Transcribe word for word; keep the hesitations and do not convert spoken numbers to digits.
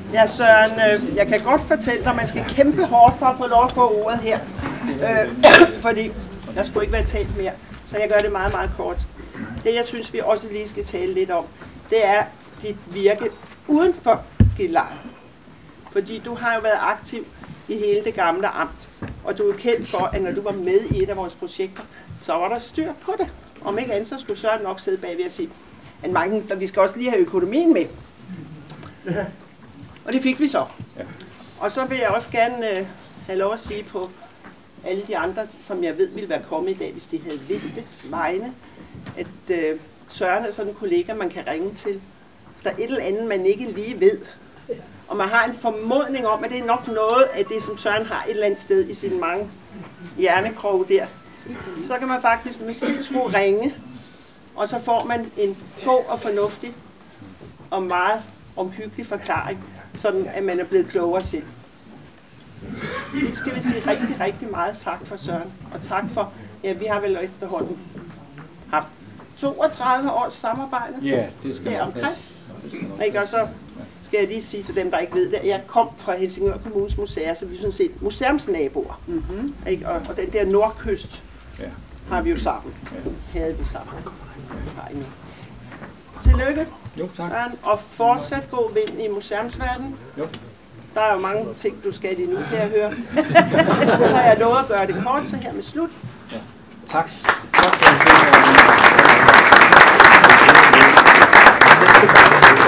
Ja, Søren, øh, jeg kan godt fortælle dig, at man skal kæmpe hårdt for at få lov at få ordet her. Øh, fordi der skulle ikke være talt mere, så jeg gør det meget, meget kort. Det, jeg synes, vi også lige skal tale lidt om, det er dit virke uden for Gilleleje. Fordi du har jo været aktiv i hele det gamle amt, og du er kendt for, at når du var med i et af vores projekter, så var der styr på det. Om ikke andet, så skulle Søren nok sidde bagved og sige, at mange, vi skal også lige have økonomien med. Og det fik vi så. Og så vil jeg også gerne øh, have lov at sige på alle de andre, som jeg ved ville være kommet i dag, hvis de havde vidst det, vegne, at øh, Søren er sådan en kollega, man kan ringe til. Hvis der er et eller andet, man ikke lige ved, og man har en formodning om, at det er nok noget af det, som Søren har et eller andet sted i sine mange hjernekroge der, så kan man faktisk med sindsro ringe, og så får man en god og fornuftig og meget omhyggelig forklaring, sådan at man er blevet klogere selv. Det skal vi sige rigtig, rigtig meget tak for, Søren. Og tak for, ja, vi har vel efterhånden haft toogtredive års samarbejde. Ja, det skal der omkring. Ikke? Og så skal jeg lige sige til dem, der ikke ved det, at jeg kom fra Helsingør Kommunes museer, så vi er sådan set museumsnaboer. Mm-hmm. Ikke? Og, og den der nordkyst ja. har vi jo sammen. Ja. Havde vi sammen. Ja. Tillykke. Jo, tak. Og fortsat god vind i museumsverdenen. Jo. Der er jo mange ting, du skal lige nu, kan jeg høre. Så har jeg lovet at gøre det kort, så her med slut. Ja. Tak. Tak.